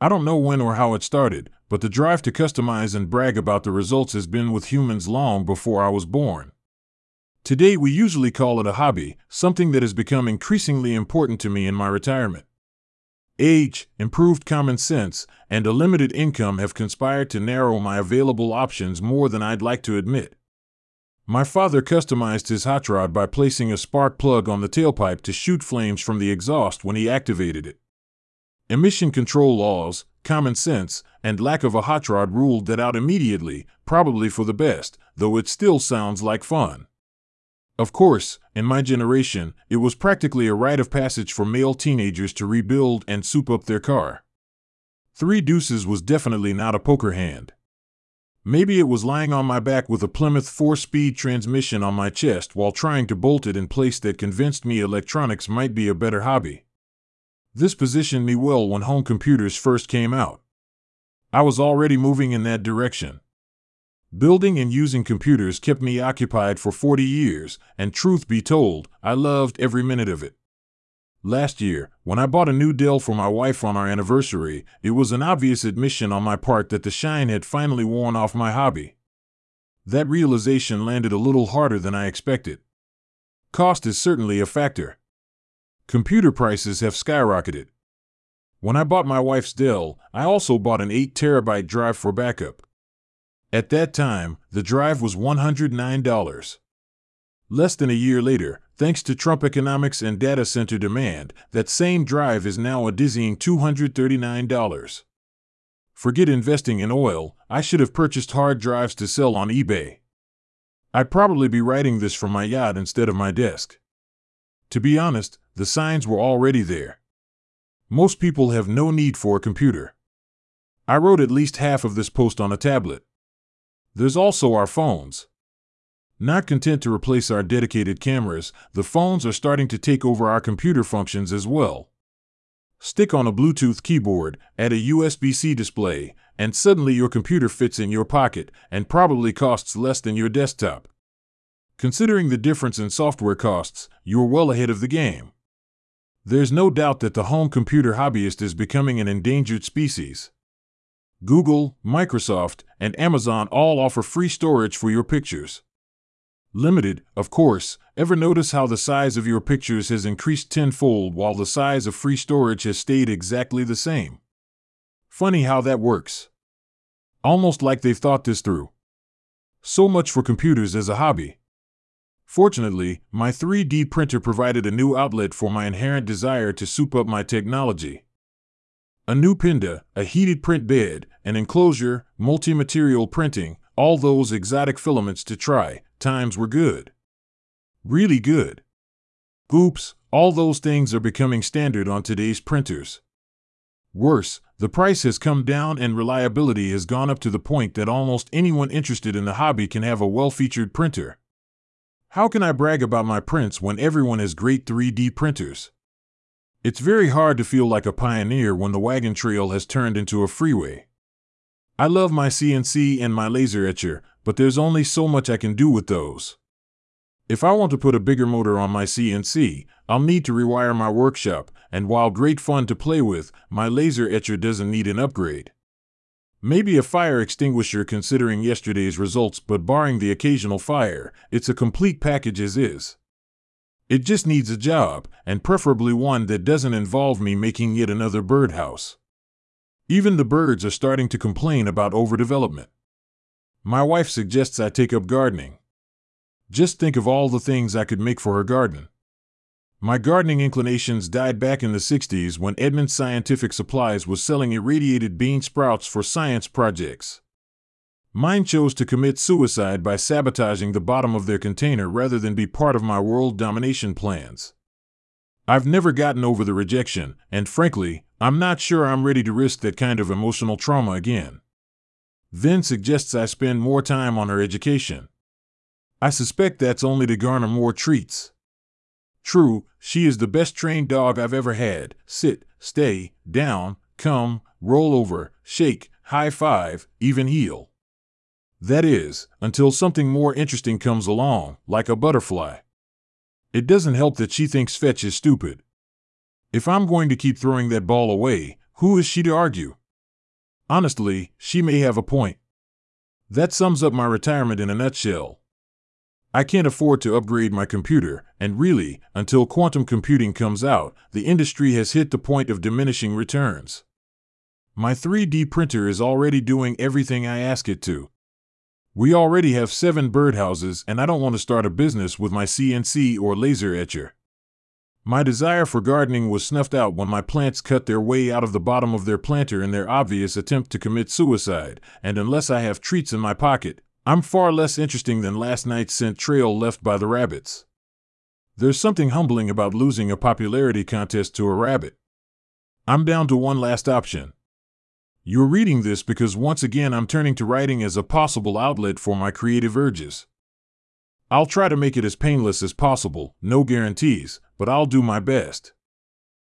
I don't know when or how it started, but the drive to customize and brag about the results has been with humans long before I was born. Today we usually call it a hobby, something that has become increasingly important to me in my retirement. Age, improved common sense, and a limited income have conspired to narrow my available options more than I'd like to admit. My father customized his hot rod by placing a spark plug on the tailpipe to shoot flames from the exhaust when he activated it. Emission control laws, common sense, and lack of a hot rod ruled that out immediately, probably for the best, though it still sounds like fun. Of course, in my generation, it was practically a rite of passage for male teenagers to rebuild and soup up their car. Three Deuces was definitely not a poker hand. Maybe it was lying on my back with a Plymouth 4-speed transmission on my chest while trying to bolt it in place that convinced me electronics might be a better hobby. This positioned me well when home computers first came out. I was already moving in that direction. Building and using computers kept me occupied for 40 years, and truth be told, I loved every minute of it. Last year, when I bought a new Dell for my wife on our anniversary, it was an obvious admission on my part that the shine had finally worn off my hobby. That realization landed a little harder than I expected. Cost is certainly a factor. Computer prices have skyrocketed. When I bought my wife's Dell, I also bought an 8-terabyte drive for backup. At that time, the drive was $109. Less than a year later, thanks to Trump economics and data center demand, that same drive is now a dizzying $239. Forget investing in oil, I should have purchased hard drives to sell on eBay. I'd probably be writing this from my yacht instead of my desk. To be honest, the signs were already there. Most people have no need for a computer. I wrote at least half of this post on a tablet. There's also our phones. Not content to replace our dedicated cameras, the phones are starting to take over our computer functions as well. Stick on a Bluetooth keyboard, add a USB-C display, and suddenly your computer fits in your pocket and probably costs less than your desktop. Considering the difference in software costs, you're well ahead of the game. There's no doubt that the home computer hobbyist is becoming an endangered species. Google, Microsoft, and Amazon all offer free storage for your pictures. Limited, of course. Ever notice how the size of your pictures has increased tenfold while the size of free storage has stayed exactly the same? Funny how that works. Almost like they've thought this through. So much for computers as a hobby. Fortunately, my 3D printer provided a new outlet for my inherent desire to soup up my technology. A new Pinda, a heated print bed, an enclosure, multi-material printing, all those exotic filaments to try. Times were good. Really good. Oops, all those things are becoming standard on today's printers. Worse, the price has come down and reliability has gone up to the point that almost anyone interested in the hobby can have a well-featured printer. How can I brag about my prints when everyone has great 3D printers? It's very hard to feel like a pioneer when the wagon trail has turned into a freeway. I love my CNC and my laser etcher, but there's only so much I can do with those. If I want to put a bigger motor on my CNC, I'll need to rewire my workshop, and while great fun to play with, my laser etcher doesn't need an upgrade. Maybe a fire extinguisher considering yesterday's results, but barring the occasional fire, it's a complete package as is. It just needs a job, and preferably one that doesn't involve me making yet another birdhouse. Even the birds are starting to complain about overdevelopment. My wife suggests I take up gardening. Just think of all the things I could make for her garden. My gardening inclinations died back in the 60s when Edmunds Scientific Supplies was selling irradiated bean sprouts for science projects. Mine chose to commit suicide by sabotaging the bottom of their container rather than be part of my world domination plans. I've never gotten over the rejection, and frankly, I'm not sure I'm ready to risk that kind of emotional trauma again. Then suggests I spend more time on her education. I suspect that's only to garner more treats. True, she is the best trained dog I've ever had. Sit, stay, down, come, roll over, shake, high five, even heel. That is, until something more interesting comes along, like a butterfly. It doesn't help that she thinks fetch is stupid. If I'm going to keep throwing that ball away, who is she to argue? Honestly, she may have a point. That sums up my retirement in a nutshell. I can't afford to upgrade my computer, and really, until quantum computing comes out, the industry has hit the point of diminishing returns. My 3D printer is already doing everything I ask it to. We already have 7 birdhouses, and I don't want to start a business with my CNC or laser etcher. My desire for gardening was snuffed out when my plants cut their way out of the bottom of their planter in their obvious attempt to commit suicide, and unless I have treats in my pocket, I'm far less interesting than last night's scent trail left by the rabbits. There's something humbling about losing a popularity contest to a rabbit. I'm down to one last option. You're reading this because once again I'm turning to writing as a possible outlet for my creative urges. I'll try to make it as painless as possible, no guarantees, but I'll do my best.